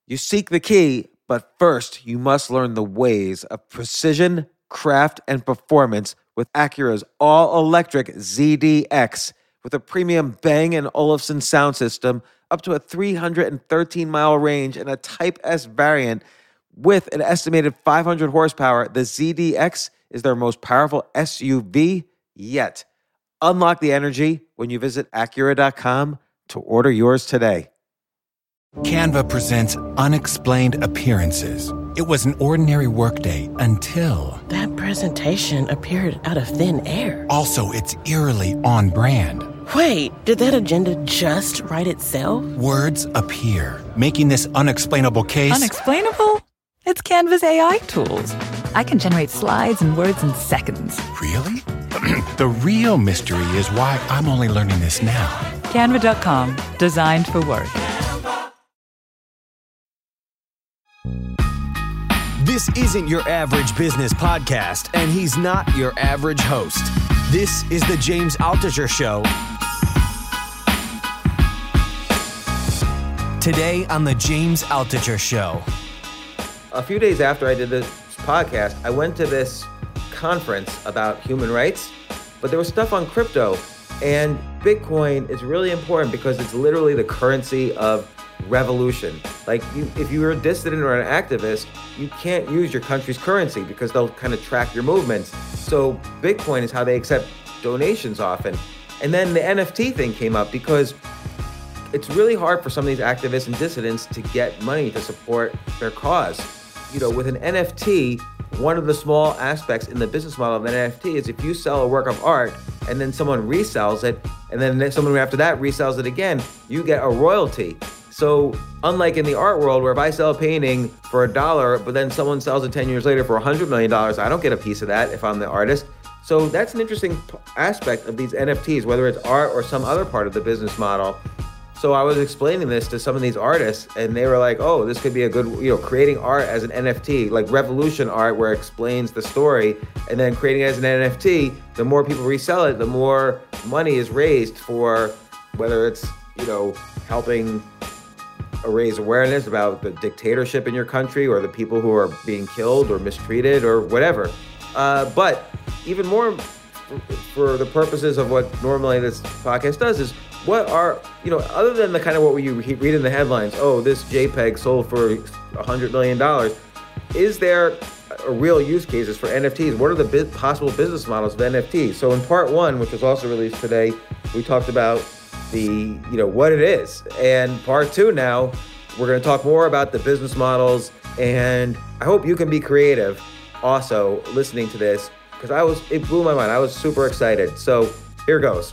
You seek the key, but first you must learn the ways of precision, craft, and performance with Acura's all-electric ZDX. With a premium Bang & Olufsen sound system, up to a 313-mile range, and a Type S variant with an estimated 500 horsepower, the ZDX is their most powerful SUV yet. Unlock the energy when you visit Acura.com to order yours today. Canva presents Unexplained Appearances. It was an ordinary workday until... That presentation appeared out of thin air. Also, it's eerily on brand. Wait, did that agenda just write itself? Words appear, making this unexplainable case... Unexplainable? It's Canva's AI tools. I can generate slides and words in seconds. Really? The real mystery is why I'm only learning this now. Canva.com. Designed for work. This isn't your average business podcast, and he's not your average host. This is the James Altucher Show. Today on the James Altucher Show. A few days after I did this podcast, I went to this conference about human rights, but there was stuff on crypto, and Bitcoin is really important because it's literally the currency of revolution. Like, if you're a dissident or an activist, you can't use your country's currency because they'll kind of track your movements. So Bitcoin is how they accept donations often. And then the NFT thing came up because it's really hard for some of these activists and dissidents to get money to support their cause. You know, with an NFT, one of the small aspects in the business model of an NFT is if you sell a work of art and then someone resells it, and then someone after that resells it again, you get a royalty. So unlike in the art world, where if I sell a painting for $1, but then someone sells it 10 years later for $100 million, I don't get a piece of that if I'm the artist. So that's an interesting aspect of these NFTs, whether it's art or some other part of the business model. So I was explaining this to some of these artists, and they were like, oh, this could be a good, creating art as an NFT, like revolution art where it explains the story, and then creating it as an NFT, the more people resell it, the more money is raised for whether it's, helping raise awareness about the dictatorship in your country or the people who are being killed or mistreated or whatever. But even more for the purposes of what normally this podcast does is what are, other than the kind of what you read in the headlines, oh, this JPEG sold for $100 million, is there a real use cases for NFTs? What are the possible business models of NFTs? So in part one, which was also released today, we talked about the, what it is. And part two now, we're going to talk more about the business models. And I hope you can be creative also listening to this, because it blew my mind. I was super excited. So here goes.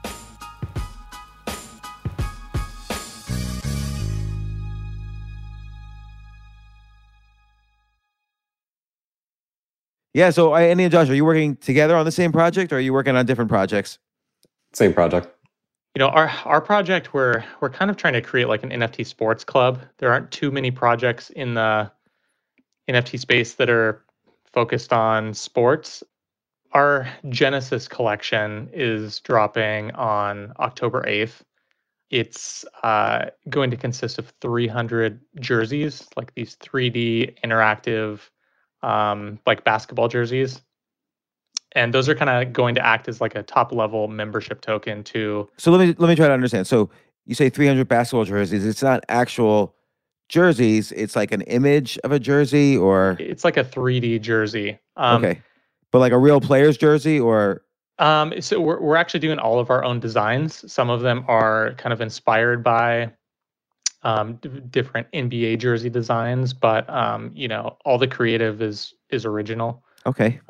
Yeah, so Andy and Josh, are you working together on the same project, or are you working on different projects? Same project. Our project, we're kind of trying to create like an NFT sports club. There aren't too many projects in the NFT space that are focused on sports. Our Genesis collection is dropping on October 8th. It's going to consist of 300 jerseys, like these 3D interactive like basketball jerseys. And those are kind of going to act as like a top level membership token to... So let me try to understand. So you say 300 basketball jerseys. It's not actual jerseys. It's like an image of a jersey, or... It's like a 3D jersey. Okay. But like a real player's jersey, or... So we're actually doing all of our own designs. Some of them are kind of inspired by different NBA jersey designs, but all the creative is original. Okay.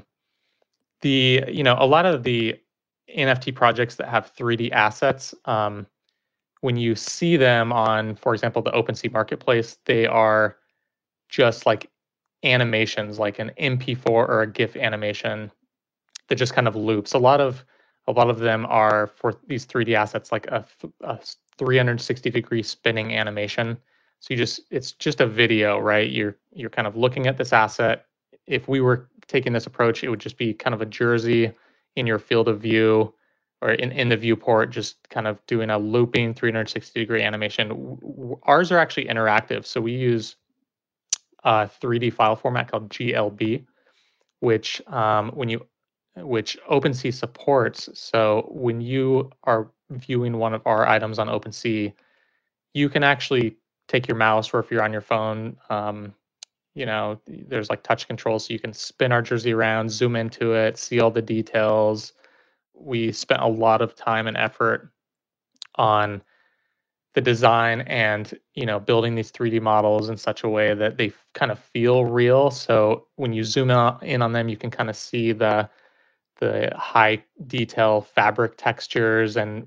A lot of the NFT projects that have 3D assets, when you see them on, for example, the OpenSea marketplace, they are just like animations, like an MP4 or a GIF animation that just kind of loops. A lot of them are for these 3D assets, like a 360-degree spinning animation. So it's just a video, right? You're kind of looking at this asset. If we were taking this approach, it would just be kind of a jersey in your field of view, or in the viewport, just kind of doing a looping 360-degree animation. Ours are actually interactive. So we use a 3D file format called GLB, which which OpenSea supports. So when you are viewing one of our items on OpenSea, you can actually take your mouse, or if you're on your phone, there's like touch controls, so you can spin our jersey around, zoom into it, see all the details. We spent a lot of time and effort on the design and building these 3D models in such a way that they kind of feel real. So when you zoom in on them, you can kind of see the high detail fabric textures, and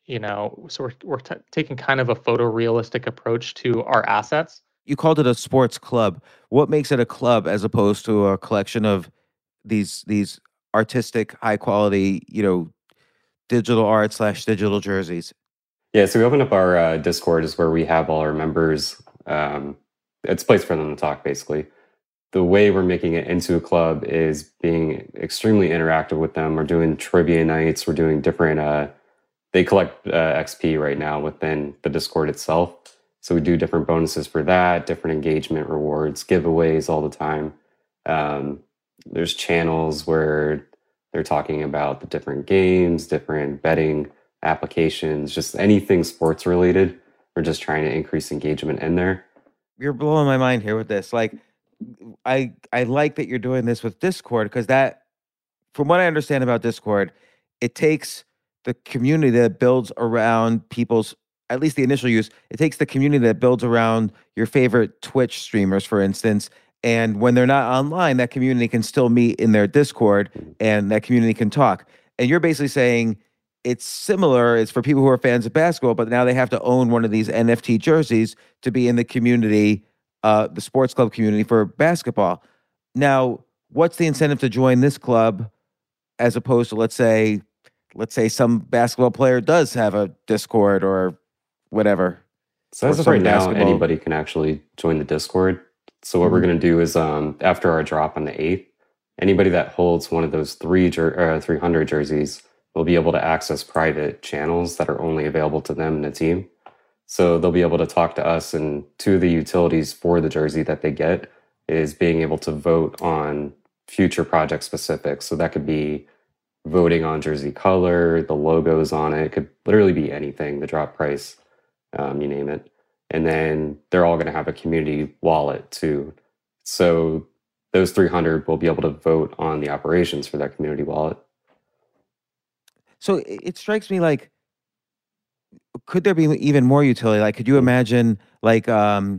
so we're taking kind of a photorealistic approach to our assets. You called it a sports club. What makes it a club as opposed to a collection of these artistic, high quality, digital art / digital jerseys? Yeah, so we opened up our Discord, is where we have all our members. It's a place for them to talk, basically. The way we're making it into a club is being extremely interactive with them. We're doing trivia nights. We're doing different, they collect XP right now within the Discord itself. So we do different bonuses for that, different engagement rewards, giveaways all the time. There's channels where they're talking about the different games, different betting applications, just anything sports related. We're just trying to increase engagement in there. You're blowing my mind here with this. Like, I like that you're doing this with Discord, because that, from what I understand about Discord, it takes the community that builds around people's, at least the initial use, it takes the community that builds around your favorite Twitch streamers, for instance. And when they're not online, that community can still meet in their Discord, and that community can talk. And you're basically saying it's similar. It's for people who are fans of basketball, but now they have to own one of these NFT jerseys to be in the community, the sports club community for basketball. Now, what's the incentive to join this club as opposed to, let's say some basketball player does have a Discord or whatever? So as of right now, anybody can actually join the Discord. So what we're going to do is, after our drop on the 8th, anybody that holds one of those 300 jerseys will be able to access private channels that are only available to them and the team. So they'll be able to talk to us, and two of the utilities for the jersey that they get is being able to vote on future project specifics. So that could be voting on jersey color, the logos on it. It could literally be anything, the drop price, you name it. And then they're all going to have a community wallet too. So those 300 will be able to vote on the operations for that community wallet. So it strikes me like, could there be even more utility? Like, could you imagine, like, you're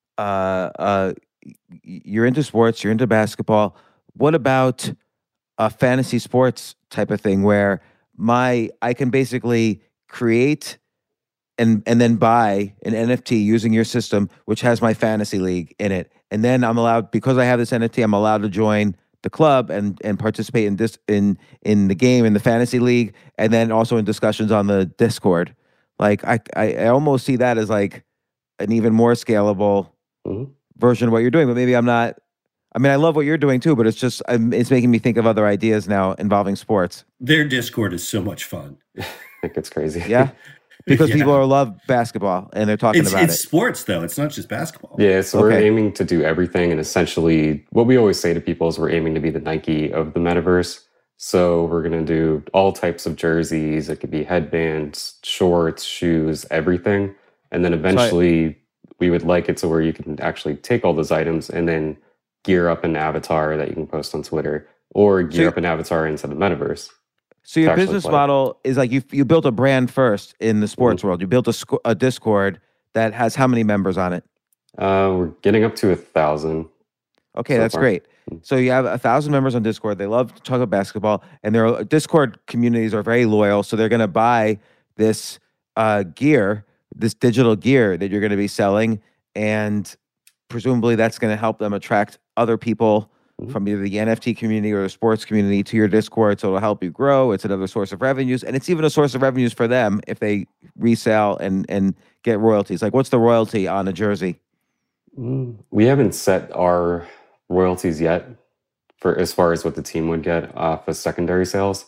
into sports, you're into basketball. What about a fantasy sports type of thing where I can basically create and then buy an NFT using your system, which has my fantasy league in it. And then I'm allowed, because I have this NFT, I'm allowed to join the club and participate in this in the game, in the fantasy league, and then also in discussions on the Discord. Like, I almost see that as like an even more scalable version of what you're doing. But maybe I'm not. I mean, I love what you're doing too, but it's just it's making me think of other ideas now involving sports. Their Discord is so much fun. I think it's crazy. Yeah. Because people love basketball and they're talking about it. It's sports, though. It's not just basketball. Yeah, so we're aiming to do everything. And essentially, what we always say to people is we're aiming to be the Nike of the metaverse. So we're going to do all types of jerseys. It could be headbands, shorts, shoes, everything. And then eventually, we would like it to where you can actually take all those items and then gear up an avatar that you can post on Twitter, or gear up an avatar into the metaverse. So your business model is like you built a brand first in the sports world. You built a Discord that has how many members on it? We're getting up to 1,000. Okay, that's great. So you have 1,000 members on Discord. They love to talk about basketball, and their Discord communities are very loyal. So they're going to buy this gear, this digital gear that you're going to be selling, and presumably that's going to help them attract other people from either the NFT community or the sports community to your Discord. So it'll help you grow. It's another source of revenues. And it's even a source of revenues for them if they resell and get royalties. Like, what's the royalty on a jersey? We haven't set our royalties yet for as far as what the team would get off of secondary sales.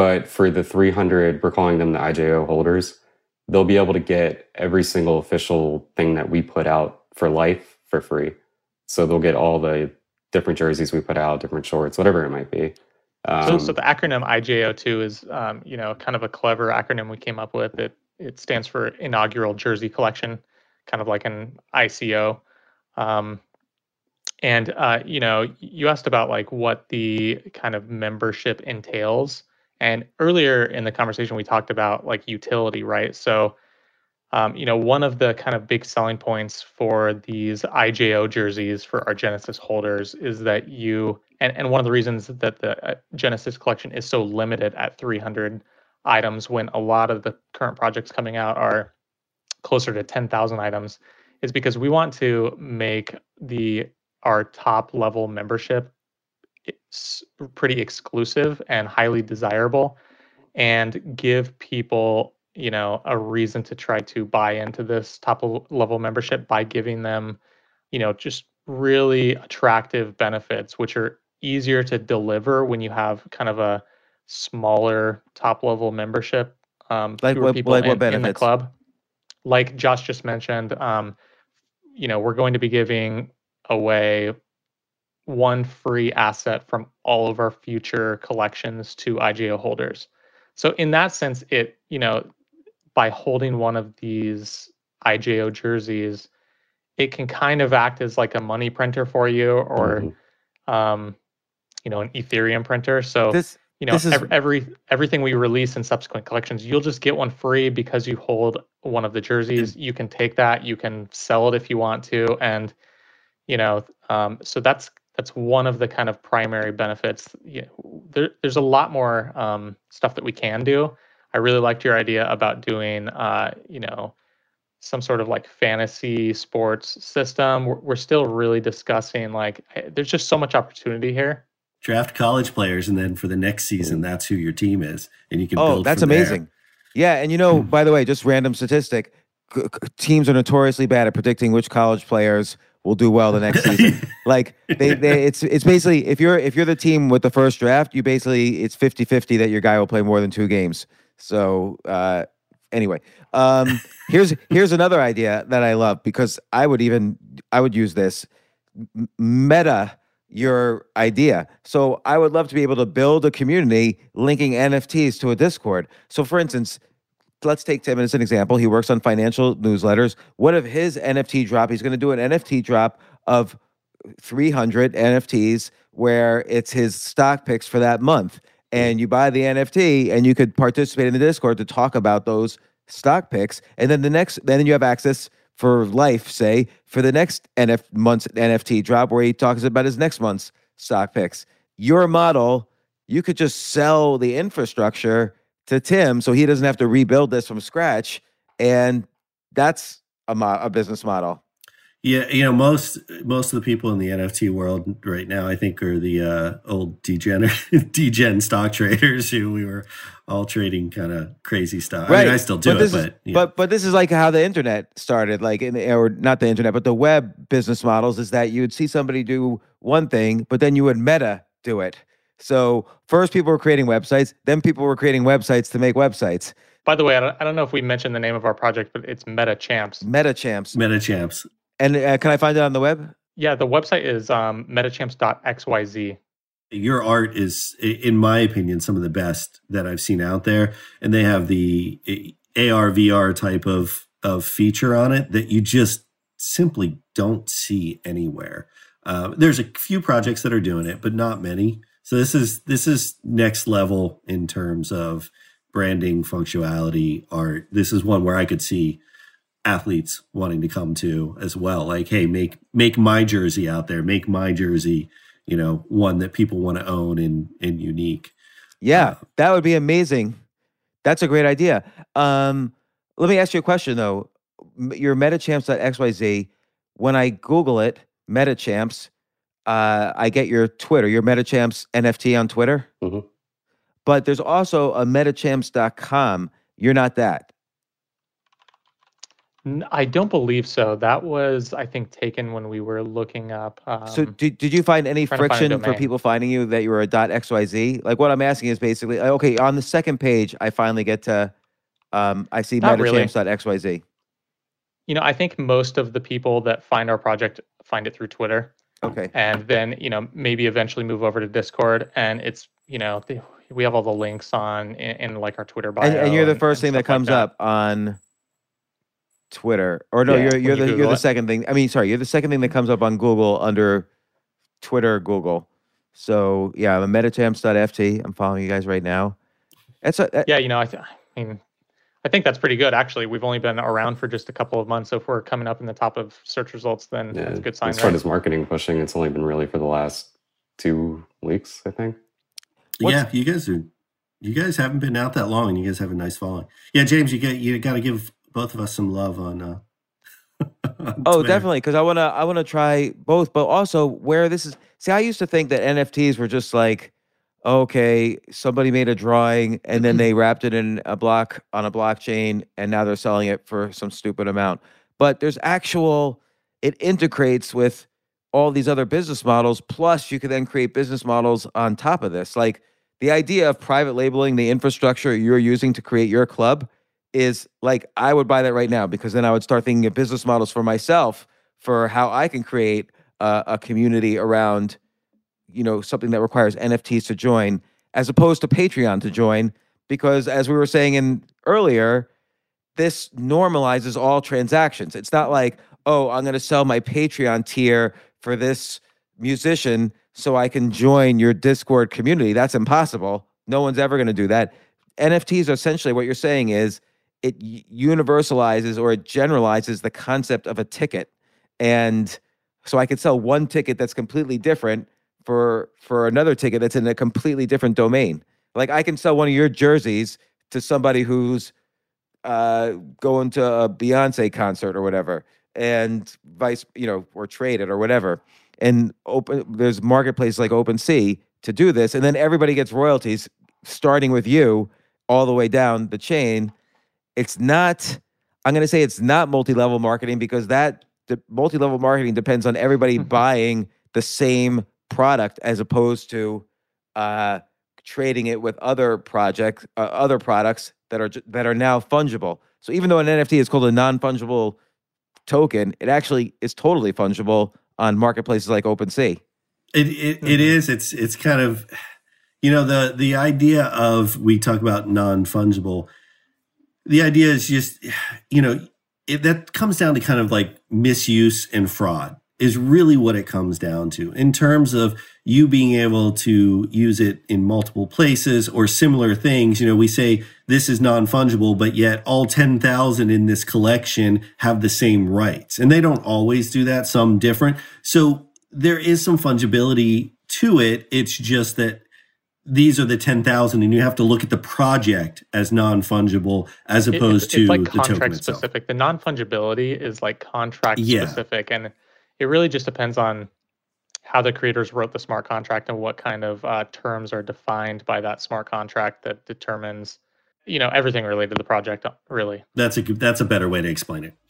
But for the 300, we're calling them the IJO holders, they'll be able to get every single official thing that we put out for life for free. So they'll get all the different jerseys we put out, different shorts, whatever it might be. So the acronym IJO2 is, kind of a clever acronym we came up with. It stands for Inaugural Jersey Collection, kind of like an ICO. You asked about like what the kind of membership entails. And earlier in the conversation, we talked about like utility, right? So, one of the kind of big selling points for these IJO jerseys for our Genesis holders is that and one of the reasons that the Genesis collection is so limited at 300 items when a lot of the current projects coming out are closer to 10,000 items is because we want to make our top level membership pretty exclusive and highly desirable, and give people a reason to try to buy into this top level membership by giving them just really attractive benefits, which are easier to deliver when you have kind of a smaller top level membership. Fewer people in the club, like Josh just mentioned. We're going to be giving away one free asset from all of our future collections to IJO holders. So in that sense, by holding one of these IJO jerseys, it can kind of act as like a money printer for you, or an Ethereum printer. So everything we release in subsequent collections, you'll just get one free because you hold one of the jerseys. You can take that, you can sell it if you want to, and so that's one of the kind of primary benefits. There's a lot more stuff that we can do. I really liked your idea about doing some sort of like fantasy sports system. We're still really discussing, like, there's just so much opportunity here. Draft college players, and then for the next season, that's who your team is, and you can build. Oh, that's amazing. Yeah, and by the way, just random statistic: teams are notoriously bad at predicting which college players will do well the next season. Like it's basically, if you're the team with the first draft, it's 50-50 that your guy will play more than 2 games. So anyway, here's another idea that I love, because I would use this. Meta your idea. So I would love to be able to build a community linking NFTs to a Discord. So for instance, let's take Tim as an example. He works on financial newsletters. What if his NFT drop, he's going to do an NFT drop of 300 NFTs where it's his stock picks for that month. And you buy the NFT and you could participate in the Discord to talk about those stock picks. And then then you have access for life, say, for the next month's NFT drop where he talks about his next month's stock picks. Your model, you could just sell the infrastructure to Tim so he doesn't have to rebuild this from scratch. And that's a business model. Yeah, most of the people in the NFT world right now, I think, are the old degen stock traders who we were all trading kind of crazy stuff. Right. I mean, I still do but this is like how the internet started, or not the internet, but the web business models, is that you would see somebody do one thing, but then you would meta do it. So first people were creating websites, then people were creating websites to make websites. By the way, I don't know if we mentioned the name of our project, but it's MetaChamps. MetaChamps. And can I find it on the web? Yeah, the website is metachamps.xyz. Your art is, in my opinion, some of the best that I've seen out there. And they have the AR, VR type of feature on it that you just simply don't see anywhere. There's a few projects that are doing it, but not many. So this is next level in terms of branding, functionality, art. This is one where I could see athletes wanting to come to as well. Like, hey, make my jersey out there. Make my jersey, one that people want to own and unique. Yeah, that would be amazing. That's a great idea. Let me ask you a question though. Your metachamps.xyz, when I Google it, metachamps, I get your Twitter, your metachamps NFT on Twitter. Mm-hmm. But there's also a metachamps.com. You're not that. I don't believe so. That was, I think, taken when we were looking up. So did you find any trying to find a friction for domain. people finding you that you were a .xyz? Like what I'm asking is basically, okay, on the second page, I finally get to, I see Not really. metachamps.xyz. I think most of the people that find our project find it through Twitter. Okay. And then, maybe eventually move over to Discord. And it's, we have all the links on in like our Twitter bio. And you're the first thing that stuff comes like up on Twitter. Or no, Yeah, you're when you the Google it. second thing. I mean, sorry, you're the second thing that comes up on Google under Twitter, Google. So yeah, I'm a metachamps.ft. I'm following you guys right now. Yeah, I think that's pretty good, actually. We've only been around for just a couple of months. So if we're coming up in the top of search results, then that's a good sign. As far as marketing pushing, it's only been really for the last 2 weeks, I think. Yeah, you guys haven't been out that long, and you guys have a nice following. Yeah, James, you got to give both of us some love on. on Oh, Twitter. definitely, because I wanna try both, but also where this is. See, I used to think that NFTs were just like, okay, somebody made a drawing and then they wrapped it in a block on a blockchain, and now they're selling it for some stupid amount. But there's it integrates with all these other business models. Plus, you can then create business models on top of this. Like the idea of private labeling the infrastructure you're using to create your club is like, I would buy that right now, because then I would start thinking of business models for myself for how I can create a community around, something that requires NFTs to join, as opposed to Patreon to join, because as we were saying earlier, this normalizes all transactions. It's not like, oh, I'm going to sell my Patreon tier for this musician so I can join your Discord community. That's impossible. No one's ever going to do that. NFTs are essentially, what you're saying is, it universalizes or it generalizes the concept of a ticket. And so I could sell one ticket that's completely different for another ticket that's in a completely different domain. Like I can sell one of your jerseys to somebody who's going to a Beyonce concert or whatever, and or trade it or whatever. And there's marketplaces like OpenSea to do this, and then everybody gets royalties starting with you all the way down the chain. I'm going to say it's not multi-level marketing, because the multi-level marketing depends on everybody buying the same product, as opposed to trading it with other products that are now fungible. So even though an NFT is called a non-fungible token, it actually is totally fungible on marketplaces like OpenSea. It is. It's kind of, the idea of, we talk about non-fungible. The idea is just, that comes down to kind of like misuse and fraud is really what it comes down to, in terms of you being able to use it in multiple places or similar things. We say this is non-fungible, but yet all 10,000 in this collection have the same rights, and they don't always do that, some different. So there is some fungibility to it. It's just that these are the 10,000, and you have to look at the project as non-fungible as opposed to like the token contract itself. specific. The non-fungibility is like contract specific, and it really just depends on how the creators wrote the smart contract and what kind of terms are defined by that smart contract that determines, everything related to the project. Really, that's a better way to explain it.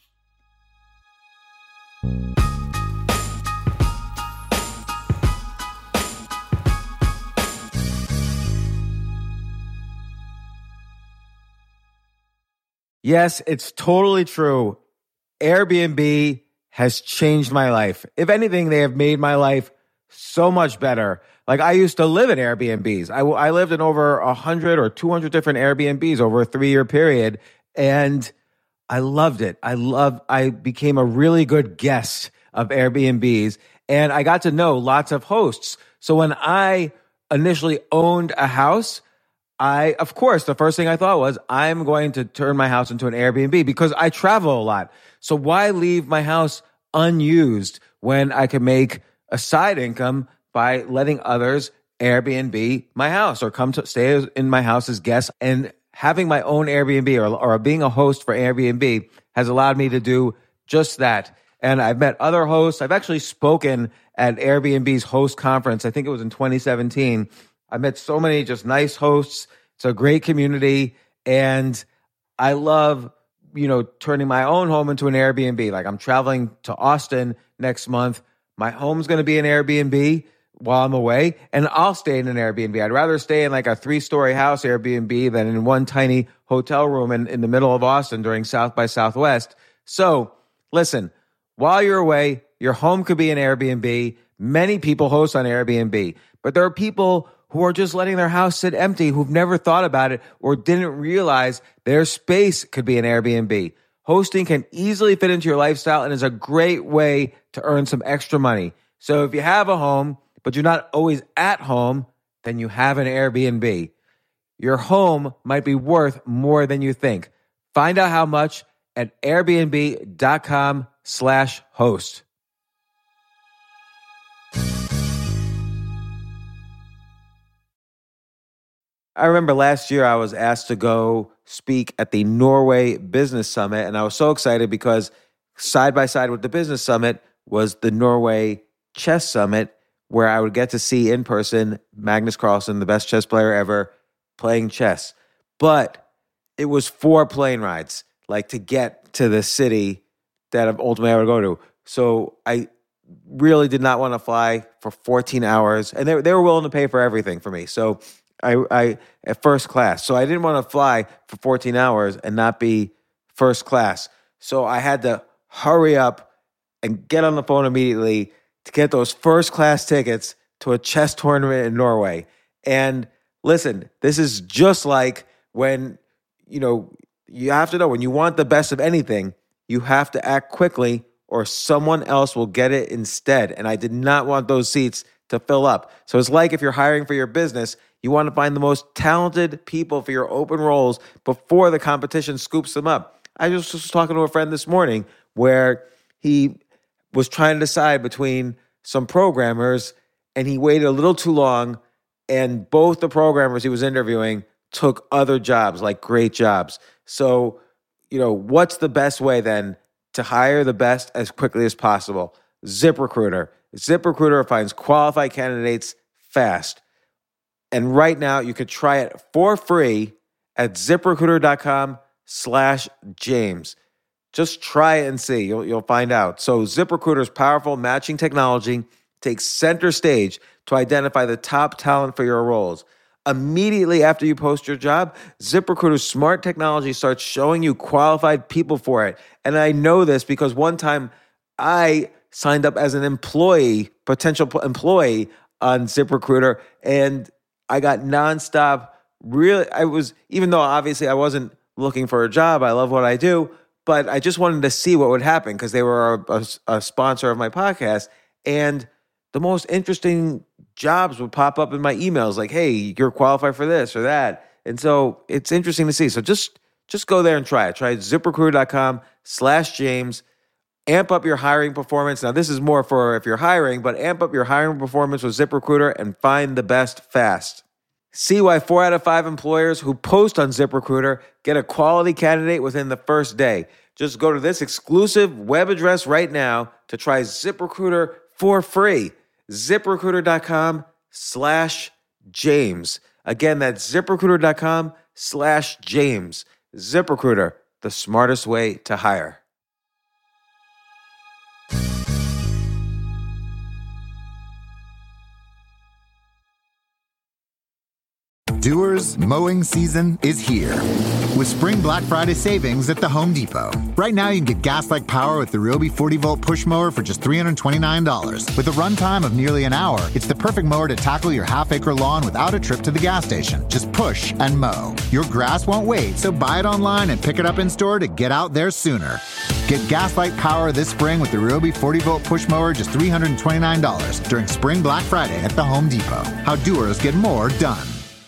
Yes, it's totally true. Airbnb has changed my life. If anything, they have made my life so much better. Like, I used to live in Airbnbs. I lived in over 100 or 200 different Airbnbs over a 3-year period, and I loved it. I became a really good guest of Airbnbs, and I got to know lots of hosts. So when I initially owned a house, of course, the first thing I thought was, I'm going to turn my house into an Airbnb, because I travel a lot. So why leave my house unused when I can make a side income by letting others Airbnb my house or come to stay in my house as guests? And having my own Airbnb or being a host for Airbnb has allowed me to do just that. And I've met other hosts. I've actually spoken at Airbnb's host conference. I think it was in 2017. I met so many just nice hosts. It's a great community, and I love turning my own home into an Airbnb. Like I'm traveling to Austin next month. My home's going to be an Airbnb while I'm away, and I'll stay in an Airbnb. I'd rather stay in like a 3-story house Airbnb than in one tiny hotel room in the middle of Austin during South by Southwest. So listen, while you're away, your home could be an Airbnb. Many people host on Airbnb, but there are people who are just letting their house sit empty, who've never thought about it or didn't realize their space could be an Airbnb. Hosting can easily fit into your lifestyle and is a great way to earn some extra money. So if you have a home, but you're not always at home, then you have an Airbnb. Your home might be worth more than you think. Find out how much at airbnb.com/host. I remember last year I was asked to go speak at the Norway Business Summit, and I was so excited because side by side with the Business Summit was the Norway Chess Summit, where I would get to see in person Magnus Carlsen, the best chess player ever, playing chess. But it was 4 plane rides, like to get to the city that ultimately I would go to. So I really did not want to fly for 14 hours, and they were willing to pay for everything for me. So I at first class. So I didn't want to fly for 14 hours and not be first class. So I had to hurry up and get on the phone immediately to get those first class tickets to a chess tournament in Norway. And listen, this is just like when, you have to know when you want the best of anything, you have to act quickly or someone else will get it instead. And I did not want those seats to fill up. So it's like if you're hiring for your business, you want to find the most talented people for your open roles before the competition scoops them up. I just was talking to a friend this morning where he was trying to decide between some programmers and he waited a little too long, and both the programmers he was interviewing took other jobs, like great jobs. So, what's the best way then to hire the best as quickly as possible? ZipRecruiter. ZipRecruiter finds qualified candidates fast. And right now, you could try it for free at ZipRecruiter.com/James. Just try it and see. You'll find out. So ZipRecruiter's powerful matching technology takes center stage to identify the top talent for your roles. Immediately after you post your job, ZipRecruiter's smart technology starts showing you qualified people for it. And I know this because one time I signed up as an potential employee on ZipRecruiter, and I got nonstop. Even though obviously I wasn't looking for a job, I love what I do, but I just wanted to see what would happen because they were a sponsor of my podcast. And the most interesting jobs would pop up in my emails like, hey, you're qualified for this or that. And so it's interesting to see. So just go there and try it. Try ZipRecruiter.com/James. Amp up your hiring performance. Now, this is more for if you're hiring, but amp up your hiring performance with ZipRecruiter and find the best fast. See why 4 out of 5 employers who post on ZipRecruiter get a quality candidate within the first day. Just go to this exclusive web address right now to try ZipRecruiter for free. ZipRecruiter.com/James. Again, that's ZipRecruiter.com/James. ZipRecruiter, the smartest way to hire. Doers, mowing season is here with Spring Black Friday savings at the Home Depot. Right now, you can get gas-like power with the Ryobi 40-volt push mower for just $329. With a runtime of nearly an hour, it's the perfect mower to tackle your half-acre lawn without a trip to the gas station. Just push and mow. Your grass won't wait, so buy it online and pick it up in-store to get out there sooner. Get gas-like power this spring with the Ryobi 40-volt push mower just $329 during Spring Black Friday at the Home Depot. How doers get more done.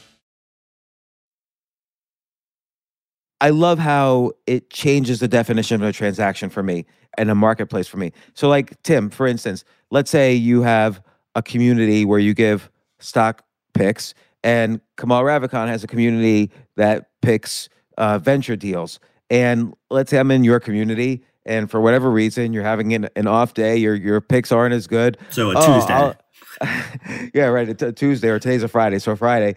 I love how it changes the definition of a transaction for me and a marketplace for me. So like Tim, for instance, let's say you have a community where you give stock picks, and Kamal Ravikant has a community that picks venture deals. And let's say I'm in your community, and for whatever reason, you're having an off day, your picks aren't as good. So a Tuesday. Yeah, right. It's a Tuesday or today's a Friday. So Friday.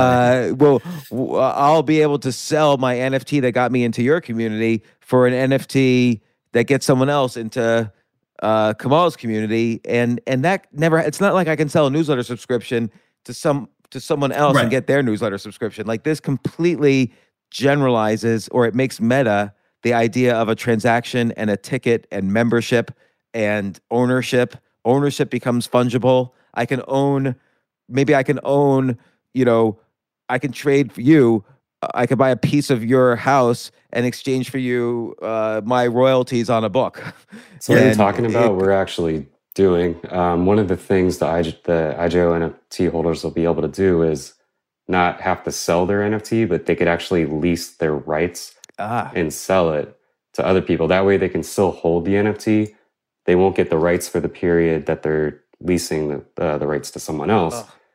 I'll be able to sell my NFT that got me into your community for an NFT that gets someone else into Kamal's community. And that never, it's not like I can sell a newsletter subscription to someone else and get their newsletter subscription. Like this completely generalizes, or it makes meta the idea of a transaction and a ticket and membership and ownership. Ownership becomes fungible. I can own, I can trade for you. I could buy a piece of your house and exchange for you my royalties on a book. So what you're talking about, we're actually doing. One of the things the IJO NFT holders will be able to do is not have to sell their NFT, but they could actually lease their rights and sell it to other people. That way they can still hold the NFT. They won't get the rights for the period that they're leasing the rights to someone else.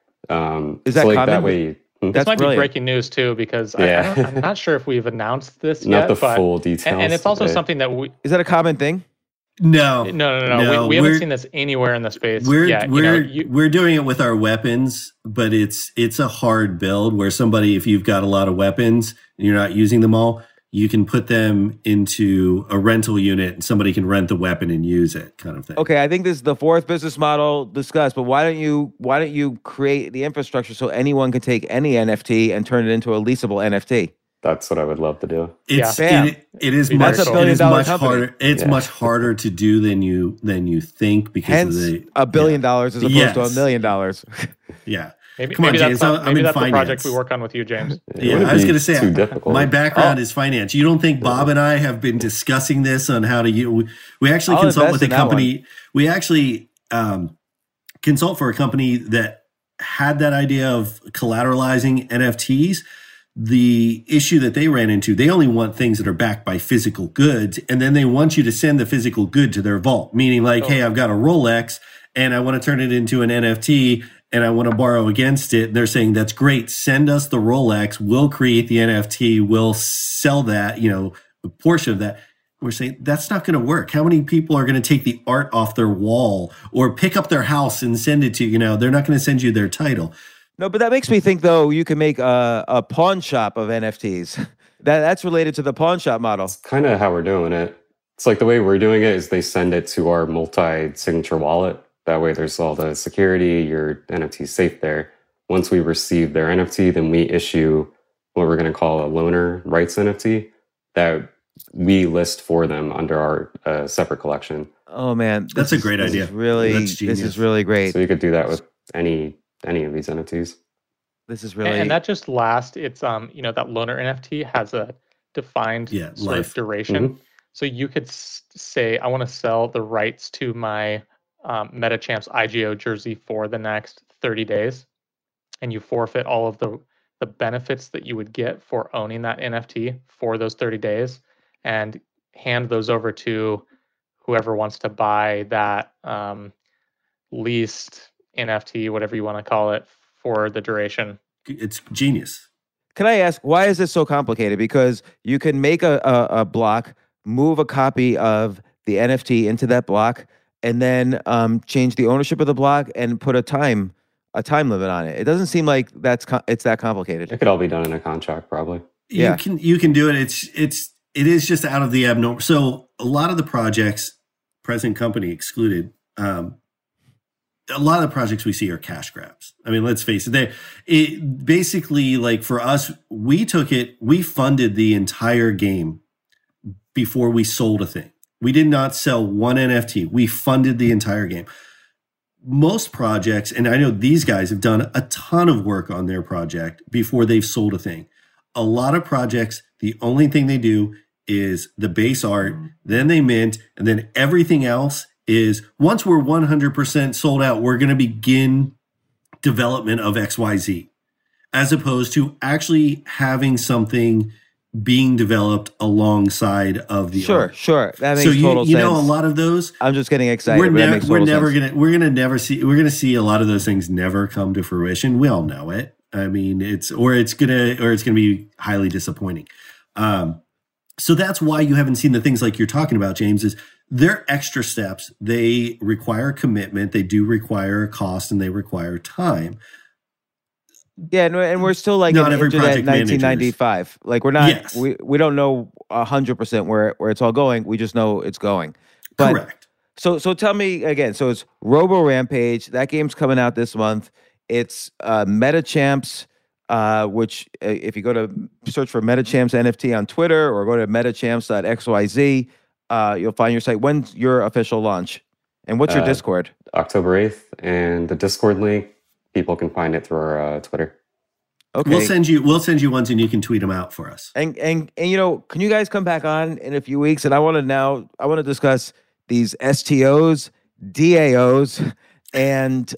Is that common? That way? This might be breaking news too, because I'm not sure if we've announced this yet. Not the full details. And it's also something that is that a common thing? No. We haven't seen this anywhere in the space yet. We're doing it with our weapons, but it's a hard build where somebody, if you've got a lot of weapons and you're not using them all, you can put them into a rental unit and somebody can rent the weapon and use it, kind of thing. Okay, I think this is the fourth business model discussed, but why don't you create the infrastructure so anyone can take any NFT and turn it into a leasable NFT? That's what I would love to do. It is much harder. It's much harder to do than you think, because hence of the $1 billion as opposed to $1 million. Yeah. Maybe James, that's the project we work on with you, James. I was going to say, my background is finance. You don't think Bob and I have been discussing this on how to use? We actually consult with a company. We actually consult for a company that had that idea of collateralizing NFTs. The issue that they ran into, they only want things that are backed by physical goods, and then they want you to send the physical good to their vault, meaning like, hey, I've got a Rolex and I want to turn it into an NFT and I want to borrow against it. They're saying, that's great. Send us the Rolex. We'll create the NFT. We'll sell that, a portion of that. We're saying that's not going to work. How many people are going to take the art off their wall or pick up their house and send it to you? They're not going to send you their title. No, but that makes me think, though, you can make a pawn shop of NFTs. That's related to the pawn shop model. It's kind of how we're doing it. It's like the way we're doing it is they send it to our multi-signature wallet. That way there's all the security, your NFT is safe there. Once we receive their NFT, then we issue what we're going to call a loaner rights NFT that we list for them under our separate collection. Oh, man. That's a great idea. This is really great. So you could do that with any of these NFTs. This is really... And that just lasts. It's, that loaner NFT has a defined sort of duration. Mm-hmm. So you could say, I want to sell the rights to my MetaChamps IGO jersey for the next 30 days. And you forfeit all of the benefits that you would get for owning that NFT for those 30 days and hand those over to whoever wants to buy that leased NFT, whatever you want to call it, for the duration. It's genius. Can I ask, why is this so complicated? Because you can make a block, move a copy of the NFT into that block, and then change the ownership of the block and put a time limit on it. It doesn't seem like it's that complicated. It could all be done in a contract, probably. You can do it. It is just out of the abnormal. So a lot of the projects, present company excluded, a lot of the projects we see are cash grabs. I mean, let's face it. It basically, like for us, we funded the entire game before we sold a thing. We did not sell one NFT. We funded the entire game. Most projects, and I know these guys have done a ton of work on their project before they've sold a thing. A lot of projects, the only thing they do is the base art, then they mint, and then everything else is, once we're 100% sold out, we're going to begin development of XYZ, as opposed to actually having something being developed alongside of the art. Sure. That makes total sense. So a lot of those. I'm just getting excited. We're gonna see a lot of those things never come to fruition. We all know it. I mean, it's gonna be highly disappointing. So that's why you haven't seen the things like you're talking about, James. Is they're extra steps. They require commitment. They do require a cost, and they require time. Yeah, and we're still like not in every internet project 1995. Like we're not. Yes. We don't know 100% where it's all going. We just know it's going. But, correct. So tell me again. So it's Robo Rampage. That game's coming out this month. It's Meta Champs, which if you go to search for Meta Champs NFT on Twitter or go to metachamps.xyz, you'll find your site. When's your official launch? And what's your Discord? October 8th. And the Discord link, people can find it through our Twitter. Okay. We'll send you ones and you can tweet them out for us. And you know, can you guys come back on in a few weeks? And I want to discuss these STOs, DAOs, and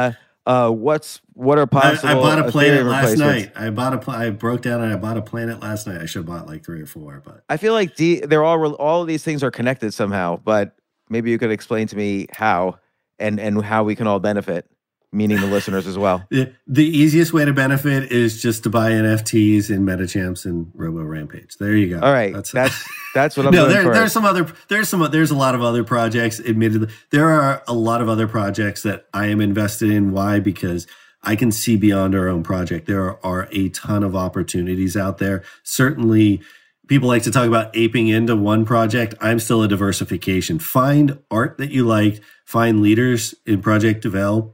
what are possible. I bought a Planet last replacements. night. I broke down and I bought a Planet last night. I should have bought like 3 or 4, but I feel like they're all of these things are connected somehow. But maybe you could explain to me how and how we can all benefit. Meaning the listeners as well. The easiest way to benefit is just to buy NFTs in MetaChamps and Robo Rampage. There you go. All right, that's what I'm no, doing. There's a lot of other projects. Admittedly, there are a lot of other projects that I am invested in. Why? Because I can see beyond our own project. There are a ton of opportunities out there. Certainly, people like to talk about aping into one project. I'm still a diversification. Find art that you like. Find leaders in project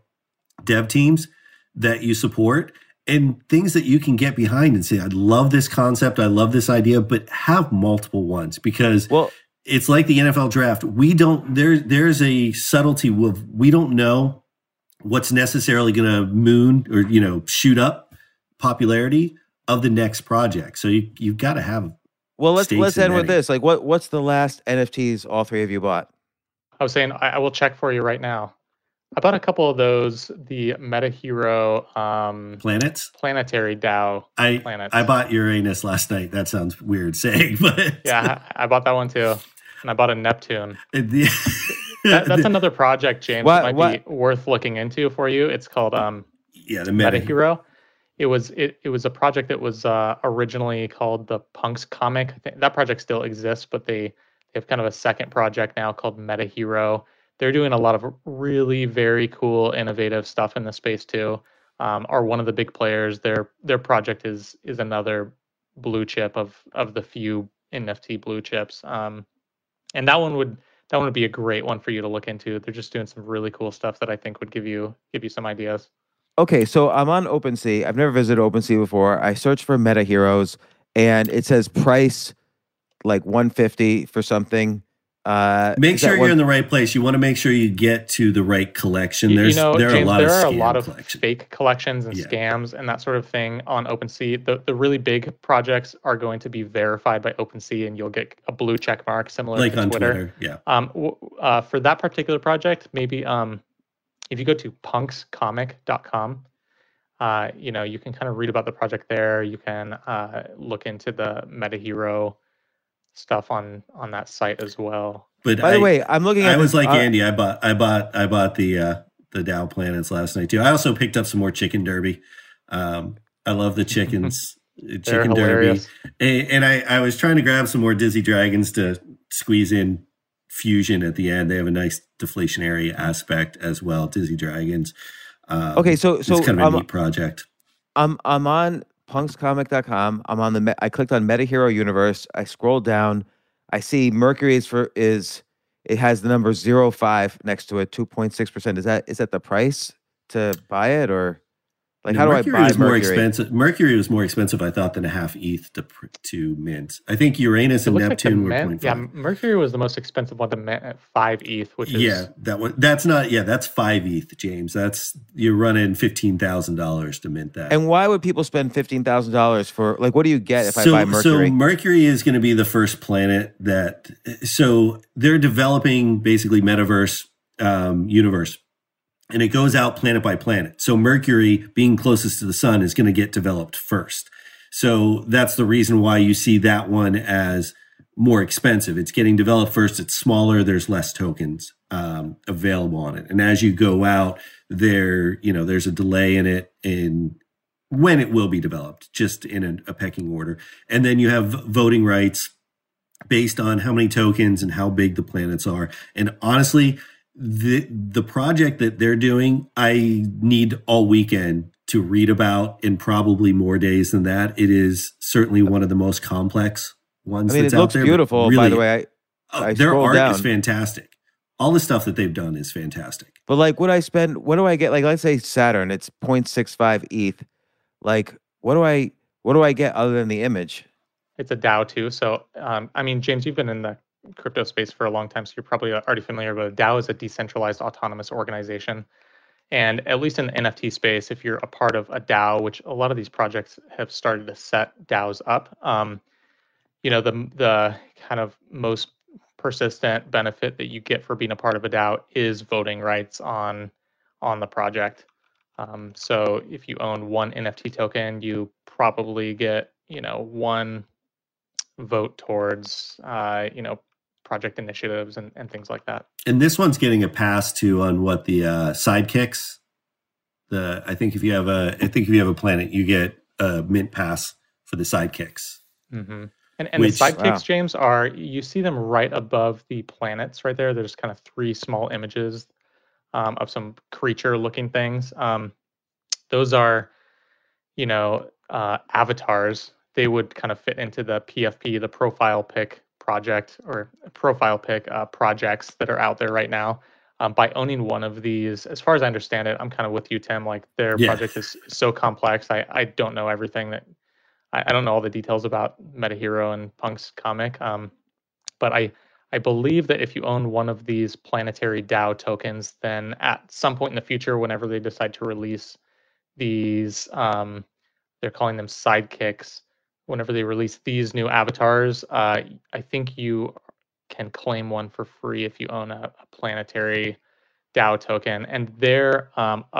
dev teams that you support and things that you can get behind and say, I love this concept. I love this idea, but have multiple ones because it's like the NFL draft. There's a subtlety of, we don't know what's necessarily going to moon or, shoot up popularity of the next project. So you've got to have, let's end with this. Like what's the last NFTs all three of you bought? I was saying, I will check for you right now. I bought a couple of those, the MetaHero planetary DAO planets. I bought Uranus last night. That sounds weird saying, but yeah, I bought that one too. And I bought a Neptune. That's another project, James, that might be worth looking into for you. It's called the MetaHero. It was a project that was originally called the Punks Comic. I think that project still exists, but they have kind of a second project now called MetaHero. They're doing a lot of really very cool, innovative stuff in the space too. Are one of the big players. Their project is another blue chip of the few NFT blue chips. And that one would be a great one for you to look into. They're just doing some really cool stuff that I think would give you some ideas. Okay, so I'm on OpenSea. I've never visited OpenSea before. I searched for MetaHeroes, and it says price like $150 for something. Make sure you're in the right place. You want to make sure you get to the right collection. James, there are a lot of collections. fake collections and scams and that sort of thing on OpenSea. The really big projects are going to be verified by OpenSea, and you'll get a blue check mark similar like to on Twitter. Yeah. For that particular project, maybe if you go to punkscomic.com, you can kind of read about the project there. You can look into the MetaHero stuff on that site as well. But by the way, I'm looking at. I was like Andy. I bought the DAO planets last night too. I also picked up some more Chicken Derby. I love the chickens. Chicken Derby, and I was trying to grab some more Dizzy Dragons to squeeze in Fusion at the end. They have a nice deflationary aspect as well. Dizzy Dragons. Okay, so it's kind of a neat project. I'm on punkscomic.com. I'm on I clicked on MetaHero Universe. I scrolled down. I see Mercury it has the number 0.5 next to it, 2.6%. Is that the price to buy it, or like how do I buy Mercury? More expensive. Mercury was more expensive, I thought, than a half ETH to mint. I think Uranus and Neptune were 0.5. Yeah, Mercury was the most expensive one to mint at 5 ETH, which is that one. That's not. Yeah, that's 5 ETH, James. You're running $15,000 to mint that. And why would people spend $15,000 for what do you get if I buy Mercury? So Mercury is going to be the first planet that. So they're developing basically metaverse universe. And it goes out planet by planet. So Mercury, being closest to the sun, is going to get developed first. So that's the reason why you see that one as more expensive. It's getting developed first. It's smaller. There's less tokens available on it. And as you go out, there's a delay in it in when it will be developed, just in a pecking order. And then you have voting rights based on how many tokens and how big the planets are. And honestly, the project that they're doing, I need all weekend to read about, in probably more days than that. It is certainly one of the most complex ones. I mean, that's it looks out there, beautiful. really, by the way, I their art down. is fantastic. All the stuff that they've done is fantastic. But like, what do I get? Like, let's say Saturn, it's 0.65 ETH. Like, what do I get other than the image? It's a DAO too. So, I mean, James, you've been in the crypto space for a long time, so you're probably already familiar with it. DAO is a decentralized autonomous organization. And at least in the NFT space, if you're a part of a DAO, which a lot of these projects have started to set DAOs up, the kind of most persistent benefit that you get for being a part of a DAO is voting rights on the project. So if you own one NFT token, you probably get, one vote towards, project initiatives and things like that. And this one's getting a pass too on what the sidekicks. I think if you have a planet, you get a mint pass for the sidekicks. Mm-hmm. And the sidekicks, James, you see them right above the planets right there. There's kind of 3 small images of some creature-looking things. Those are, avatars. They would kind of fit into the PFP, the profile pick project, or profile pick projects that are out there right now. By owning one of these, as far as I understand it, I'm kind of with you, Tim. Like, their project is so complex. I don't know everything that. I don't know all the details about MetaHero and Punk's comic, but I believe that if you own one of these planetary DAO tokens, then at some point in the future, whenever they decide to release these, they're calling them sidekicks. Whenever they release these new avatars, I think you can claim one for free if you own a planetary DAO token. And their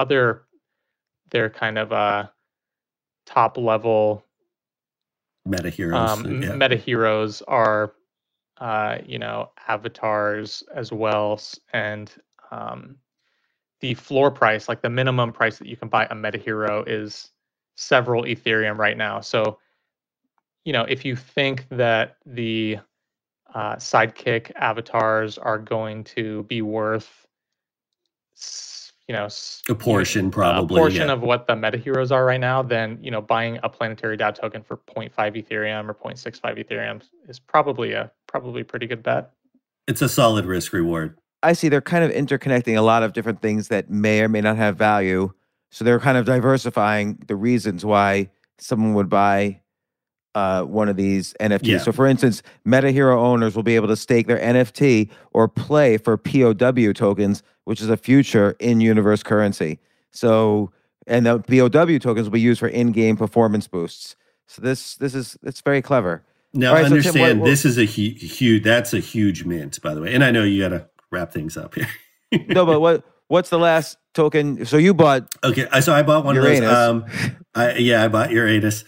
kind of top level MetaHeroes. MetaHeroes are, avatars as well. And the floor price, like the minimum price that you can buy a MetaHero, is several Ethereum right now. So, if you think that the sidekick avatars are going to be worth, a portion, probably a portion of what the MetaHeroes are right now, then buying a planetary DAO token for 0.5 Ethereum or 0.65 Ethereum is probably a pretty good bet. It's a solid risk reward. I see they're kind of interconnecting a lot of different things that may or may not have value. So they're kind of diversifying the reasons why someone would buy one of these NFTs. Yeah. So for instance, MetaHero owners will be able to stake their NFT or play for POW tokens, which is a future in-universe currency. So, and the POW tokens will be used for in-game performance boosts. So it's very clever. Now, right, understand, so Tim, this is a huge, that's a huge mint, by the way. And I know you got to wrap things up here. No, but what's the last token? So you bought. Okay, so I bought one Uranus. Of those. I bought Uranus.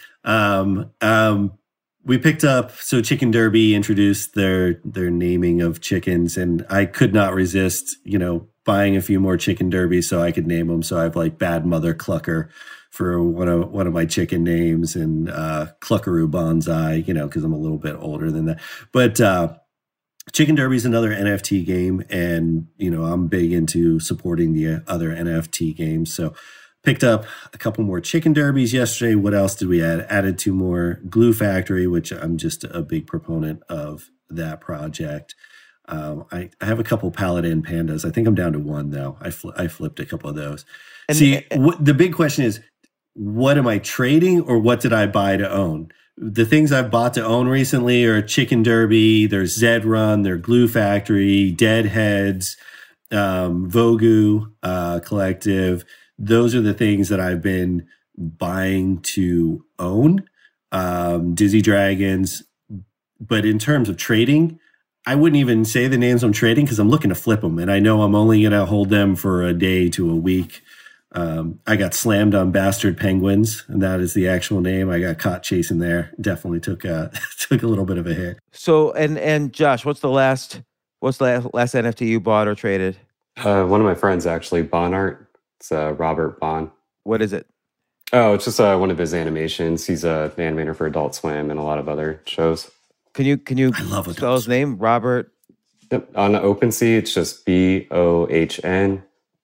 We picked up, so Chicken Derby introduced their naming of chickens, and I could not resist, buying a few more Chicken Derbies so I could name them. So I have like Bad Mother Clucker for one of my chicken names, and Cluckaroo Bonsai, because I'm a little bit older than that. But Chicken Derby is another NFT game, and I'm big into supporting the other NFT games. So picked up a couple more Chicken Derbies yesterday. What else did we add? Added 2 more Glue Factory, which I'm just a big proponent of that project. I have a couple Paladin Pandas. I think I'm down to 1 though. I flipped a couple of those. And the big question is, what am I trading, or what did I buy to own? The things I've bought to own recently are Chicken Derby, there's Zed Run, there's Glue Factory, Deadheads, Vogu Collective. Those are the things that I've been buying to own. Dizzy Dragons. But in terms of trading, I wouldn't even say the names I'm trading because I'm looking to flip them. And I know I'm only going to hold them for a day to a week. I got slammed on Bastard Penguins, and that is the actual name. I got caught chasing there. Definitely took a little bit of a hit. So, and Josh, what's the last NFT you bought or traded? One of my friends, actually, Bonart. It's Robert Bon. What is it? Oh, it's just one of his animations. He's an animator for Adult Swim and a lot of other shows. Can you I love spell his name? Robert. Yep. On OpenSea, it's just BOHNART.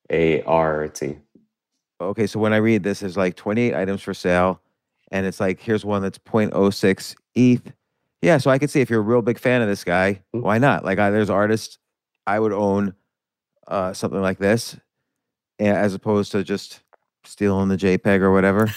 Okay, so when I read this, there's like 28 items for sale, and it's like, here's one that's 0.06 ETH. Yeah, so I could see if you're a real big fan of this guy, why not? Like, there's artists I would own something like this, as opposed to just stealing the JPEG or whatever.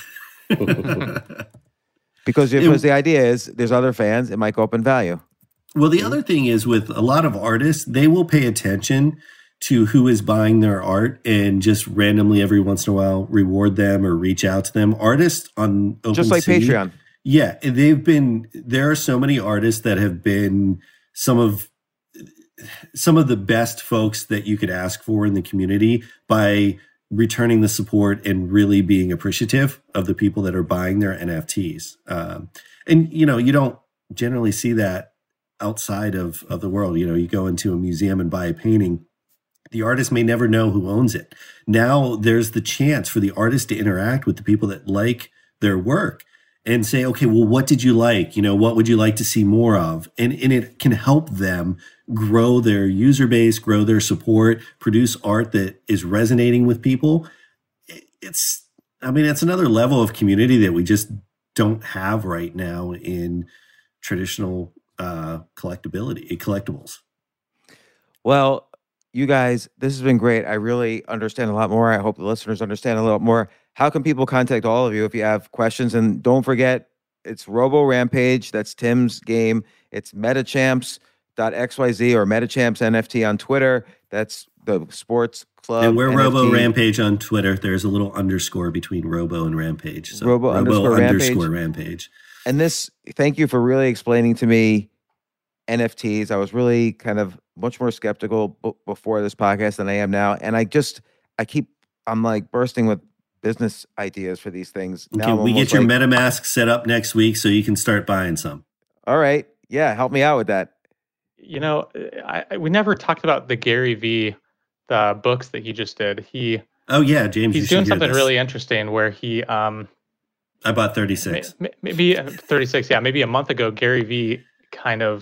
Because the idea is there's other fans, it might go up in value. Well, the other thing is with a lot of artists, they will pay attention to who is buying their art and just randomly every once in a while reward them or reach out to them. Artists on OpenSea, just like Patreon. Yeah, there are so many artists that have been some of the best folks that you could ask for in the community by returning the support and really being appreciative of the people that are buying their NFTs. And, you don't generally see that outside of the world. You go into a museum and buy a painting. The artist may never know who owns it. Now there's the chance for the artist to interact with the people that like their work and say, okay, well, what did you like? What would you like to see more of? And it can help them grow their user base, grow their support, produce art that is resonating with people. It's another level of community that we just don't have right now in traditional collectibles. Well, you guys, this has been great. I really understand a lot more. I hope the listeners understand a little more. How can people contact all of you if you have questions? And don't forget, it's Robo Rampage. That's Tim's game. It's metachamps.xyz or metachamps NFT on Twitter. That's the sports club. And we're NFT. Robo Rampage on Twitter. There's a little underscore between Robo and Rampage. So Robo underscore Rampage. And thank you for really explaining to me NFTs. I was really kind of much more skeptical before this podcast than I am now. And I'm like bursting with business ideas for these things. Okay, we get your MetaMask set up next week so you can start buying some. All right. Yeah, help me out with that. We never talked about the Gary V, the books that he just did. James, he's doing something really interesting where he I bought 36. Maybe 36. Yeah, maybe a month ago, Gary V kind of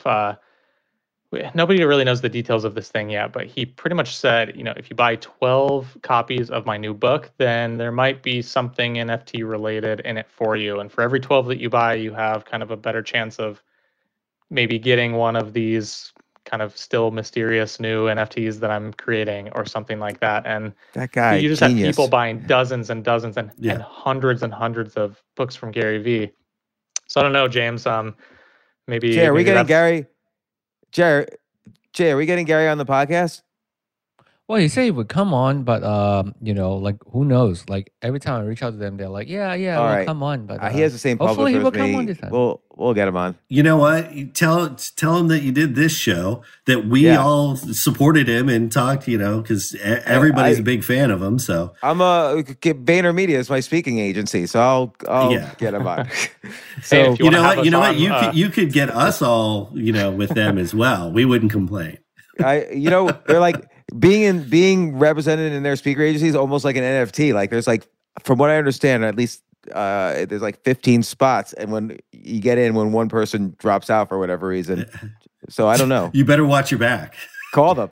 nobody really knows the details of this thing yet, but he pretty much said, if you buy 12 copies of my new book, then there might be something NFT related in it for you. And for every 12 that you buy, you have kind of a better chance of maybe getting one of these kind of still mysterious new NFTs that I'm creating or something like that. And that guy, you just genius. have people buying dozens and dozens and hundreds of books from Gary V. So I don't know, James, maybe. Jay, are we getting Gary? Jay, are we getting Gary on the podcast? Well, he said he would come on, but who knows? Like every time I reach out to them, they're like, "Yeah, all right. Come on." But he has the same hopefully he publisher will as me. Come on this time. We'll get him on. You know what? You tell him that you did this show, that we all supported him and talked. Because everybody's a big fan of him. So I'm VaynerMedia is my speaking agency, so I'll get him on. So you know what? You could get us all with them as well. We wouldn't complain. They're like being represented in their speaker agency is almost like an NFT. Like there's like, from what I understand, at least there's like 15 spots, and when you get in, when one person drops out for whatever reason, so I don't know. You better watch your back. Call them.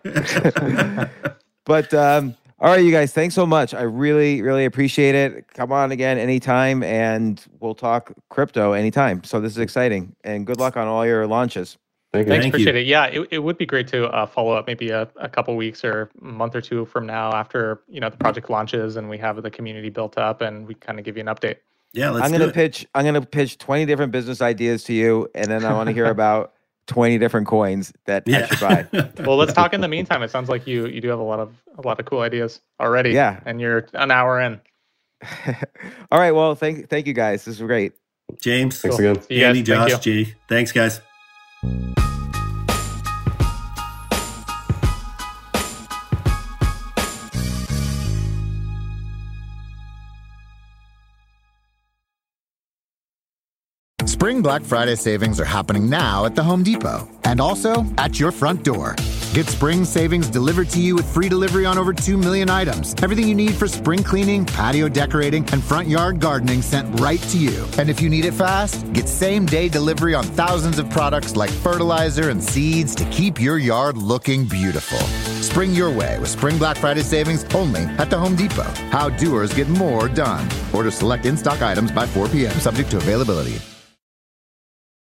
But all right, you guys, thanks so much. I really, really appreciate it. Come on again anytime, and we'll talk crypto anytime. So this is exciting, and good luck on all your launches. Thanks, appreciate it. Yeah, it would be great to follow up maybe a couple weeks or a month or two from now after the project launches and we have the community built up, and we kind of give you an update. Yeah, I'm gonna pitch 20 different business ideas to you, and then I want to hear about 20 different coins that I should buy. Well, let's talk in the meantime. It sounds like you do have a lot of cool ideas already. Yeah, and you're an hour in. All right. Well, thank you guys. This was great. James, thanks again. Andy, Josh, G. Thanks, guys. Spring Black Friday savings are happening now at the Home Depot and also at your front door. Get spring savings delivered to you with free delivery on over 2 million items. Everything you need for spring cleaning, patio decorating, and front yard gardening sent right to you. And if you need it fast, get same-day delivery on thousands of products like fertilizer and seeds to keep your yard looking beautiful. Spring your way with Spring Black Friday savings only at the Home Depot. How doers get more done. Order select in-stock items by 4 p.m. subject to availability.